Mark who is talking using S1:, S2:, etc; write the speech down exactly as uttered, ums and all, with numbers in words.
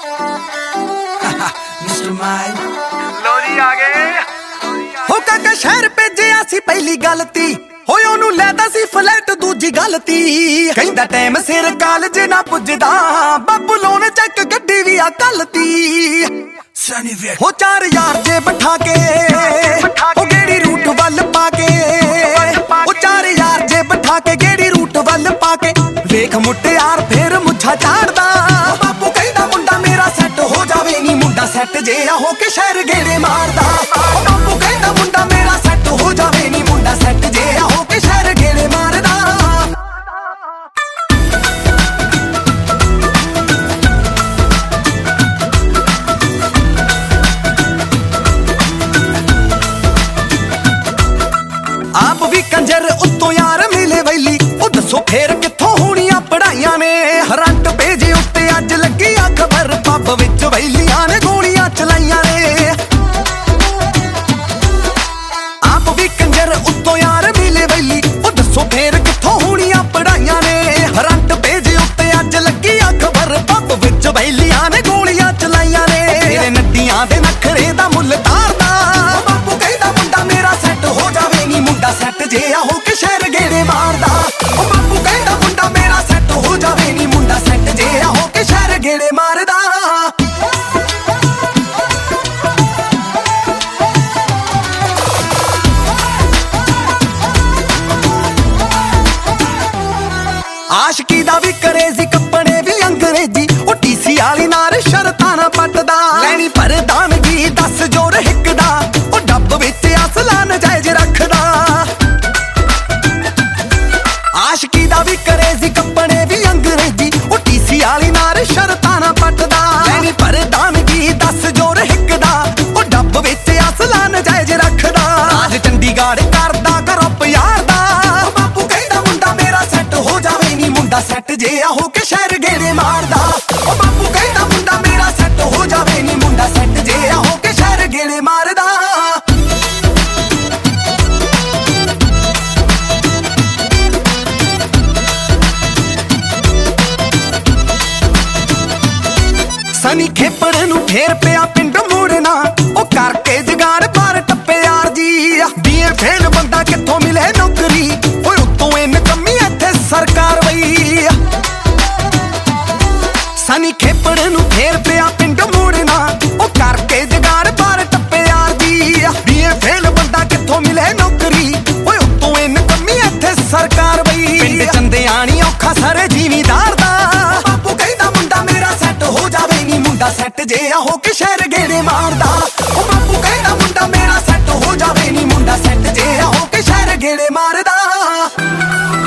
S1: mister ਮਾਈ
S2: ਲੋ ਜੀ ਆ ਗਏ
S1: ਹੋ ਕਾਕਾ ਸ਼ਹਿਰ ਭੇਜਿਆ ਸੀ ਪਹਿਲੀ ਗਲਤੀ ਹੋਏ ਉਹਨੂੰ ਲੈਦਾ ਸੀ ਫਲੈਟ ਦੂਜੀ ਗਲਤੀ ਕਹਿੰਦਾ ਟਾਈਮ ਸਿਰ ਕਾਲਜ ਨਾ ਪੁੱਜਦਾ ਬਾਪੂ ਲੋਨ ਚੱਕ ਗੱਡੀ ਵੀ ਆ ਕੱਲਤੀ ਸਨੀ ਵੇ ਹੋ ਚਾਰ ਯਾਰ ਜੇ ਬਿਠਾ ਕੇ ਉਹ ਗੇੜੀ ਰੂਟ ਵੱਲ ਪਾ ਕੇ ਉਹ ਚਾਰ ਯਾਰ ਜੇ ਬਿਠਾ ਕੇ ਗੇੜੀ ਰੂਟ ਵੱਲ ਪਾ ਕੇ ਵੇਖ ਮੁੱਟਿਆਰ ਫੇਰ ਮੁੱਛਾ ਚਾੜਦਾ ਬਾਪੂ ਕਹਿੰਦਾ ਮੁੰਡਾ ਮੇਰਾ ਸੈੱਟ ਹੋ ਜਾਵੇ ਨੀ ਮੁੰਡਾ ਸੈੱਟ ਜੇ ਆ ਹੋ ਕੇ ਸ਼ਹਿਰ ਗੇੜੇ ਮਾਰਦਾ ਬਾਪੂ ਕਹਿੰਦਾ ਮੁੰਡਾ ਮੇਰਾ ਸੈੱਟ ਹੋ ਜਾਵੇ ਨੀ ਮੁੰਡਾ ਸੈੱਟ ਜੇ ਆ ਹੋ ਕੇ ਸ਼ਹਿਰ ਗੇੜੇ ਮਾਰਦਾ ਆਪ ਵੀ ਕੰਜਰ ਉੱਤੋਂ ਯਾਰ ਮਿਲੇ ਵੈਲੀ ਉਹ ਦੱਸੋ ਫੇਰ ਕਿੱਥੋਂ ਹੋਣੀਆਂ ਪੜਾਈਆਂ ਨੇ ਹਰੰਟ ਪੇਜ ਉੱਤੇ ਅੱਜ ਲੱਗੀ ਆ ਖਬਰ ਪੱਬ ਵਿੱਚ ਵੈਲੀਆਂ ਨੇ ਗੋਲੀਆਂ ਚਲਾਈਆਂ ਨੇ ਆਪ ਵੀ ਕੰਜਰ ਉੱਤੋਂ ਯਾਰ ਮਿਲੇ ਵੈਲੀ ਉਹ ਦੱਸੋ ਫੇਰ ਕਿੱਥੋਂ ਹੋਣੀਆਂ ਪੜਾਈਆਂ ਨੇ ਹਰੰਟ ਪੇਜ ਉੱਤੇ ਅੱਜ ਲੱਗੀ ਆ ਖਬਰ ਪੱਬ ਵਿੱਚ ਵੈਲੀਆਂ ਨੇ ਗੋਲੀਆਂ ਚਲਾਈਆਂ ਨੇ ਤੇਰੇ ਨੱਡੀਆਂ ਦੇ ਨਖਰੇ ਦਾ ਮੁੱਲ ਤਾਰਦਾ ਬਾਪੂ ਕਹਿੰਦਾ ਮੁੰਡਾ ਮੇਰਾ ਸੈੱਟ ਹੋ ਜਾਵੇ ਨੀ ਮੁੰਡਾ ਸੈੱਟ ਜੇ ਆ ਹੋ ਕੇ ਸ਼ਹਿਰ ਗੇੜੇ ਮਾਰਦਾ ਉਹ ਬਾਪੂ ਕਹਿੰਦਾ ਮੁੰਡਾ ਮੇਰਾ ਸੈੱਟ ਹੋ ਜਾਵੇ ਨੀ ਮੁੰਡਾ ਸੈੱਟ ਜੇ ਆ ਹੋ ਕੇ ਸ਼ਹਿਰ ਗੇੜੇ ਮਾਰਦਾ ਆਸ਼ਕੀ ਦਾ ਵੀ ਕਰੇਜ਼ੀ ਕੱਪੜੇ ਵੀ ਅੰਗਰੇਜ਼ੀ ਉਹ ਟੀਸੀ ਵਾਲੀ ਨਾਲ ਸ਼ਰਤਾਂ ਨਾ ਪੱਟਦਾ ਲੈਣੀ ਪ੍ਰਧਾਨਗੀ ਦਸ ਜੋਰ ਹਿੱਕਦਾ ਉਹ ਡੱਬ ਵਿੱਚ ਅਸਲਾ ਨਜਾਇਜ਼ ਰੱਖਦਾ ਆਸ਼ਕੀ ਦਾ ਵੀ ਕਰੇਜ਼ੀ ਕੱਪੜੇ ਵੀ ਅੰਗਰੇਜ਼ੀ ਉਹ ਟੀਸੀ ਵਾਲੀ ਨਾਲ ਸ਼ਰਤਾਂ ਨਾ ਪੱਟਦਾ ਲੈਣੀ ਪ੍ਰਧਾਨਗੀ ਦਸ ਜੋਰ ਹਿੱਕਦਾ ਉਹ ਡੱਬ ਵਿੱਚ ਅਸਲਾ ਨਜਾਇਜ਼ ਰੱਖਦਾ ਅੱਜ ਚੰਡੀਗੜ੍ਹ ਕਰਦਾ ਗਰੁੱਪ ਯਾਰ ਦਾ ਬਾਪੂ ਕਹਿੰਦਾ ਮੁੰਡਾ ਮੇਰਾ ਸੈੱਟ ਹੋ ਜਾਵੇ ਨੀ ਮੁੰਡਾ ਸੈੱਟ ਜੇ ਆ ਹੋ ਕੇ ਸ਼ਹਿਰ ਗੇੜੇ ਮਾਰਦਾ ਉਹ ਬਾਪੂ ਕਹਿੰਦਾ ਮੁੰਡਾ ਮੇਰਾ ਸੈੱਟ ਹੋ ਜਾਵੇ ਨੀ ਮੁੰਡਾ ਸੈੱਟ ਜੇ ਆ ਹੋ ਕੇ ਸ਼ਹਿਰ ਗੇੜੇ ਮਾਰਦਾ ਸਨੀ ਖੇਪੜ ਨੂੰ ਫੇਰ ਪਿਆ ਪਿੰਡ ਮੋੜਨਾ ਉਹ ਕਰਕੇ ਜਗਾੜ ਬਾਰ ਟੱਪੇ ਯਾਰ ਜੀ ਬੀਏ ਫੇਲ ਬੰਦਾ ਕਿੱਥੋਂ ਮਿਲੇ ਨੌਕਰੀ ਓਏ ਉੱਤੋਂ ਇਹ ਕਮੀ ਇੱਥੇ ਸਰਕਾਰ ਵਈ ਸਨੀ ਖੇਪੜ ਨੂੰ ਫੇਰ ਪਿਆ ਪਿੰਡ ਮੋੜਨਾ ਉਹ ਕਰਕੇ ਜਗਾੜ ਬਾਰ ਟੱਪੇ ਯਾਰ ਜੀ ਬੀਏ ਫੇਲ ਬੰਦਾ ਕਿੱਥੋਂ ਮਿਲੇ ਨੌਕਰੀ ਓਏ ਉੱਤੋਂ ਇਹ ਕਮੀ ਇੱਥੇ ਸਰਕਾਰ ਵਈ ਪਿੰਡ ਚੰਦਿਆਣੀ ਔਖਾ ਸਾਰੇ ਜ਼ਿਮੀਦਾਰ ਦਾ ਬਾਪੂ ਕਹਿੰਦਾ ਮੁੰਡਾ ਮੇਰਾ ਸੈੱਟ ਹੋ ਜਾਵੇ ਨੀ ਮੁੰਡਾ ਸੈੱਟ ਜੇ ਆ ਹੋ ਕੇ ਸ਼ਹਿਰ ਗੇੜੇ ਮਾਰਦਾ ਉਹ ਬਾਪੂ ਕਹਿੰਦਾ ਮੁੰਡਾ ਮੇਰਾ ਸੈੱਟ ਹੋ ਜਾਵੇ ਨੀ ਮੁੰਡਾ ਸੈੱਟ ਜੇ ਆ ਹੋ ਕੇ ਸ਼ਹਿਰ ਗੇੜੇ ਮਾਰਦਾ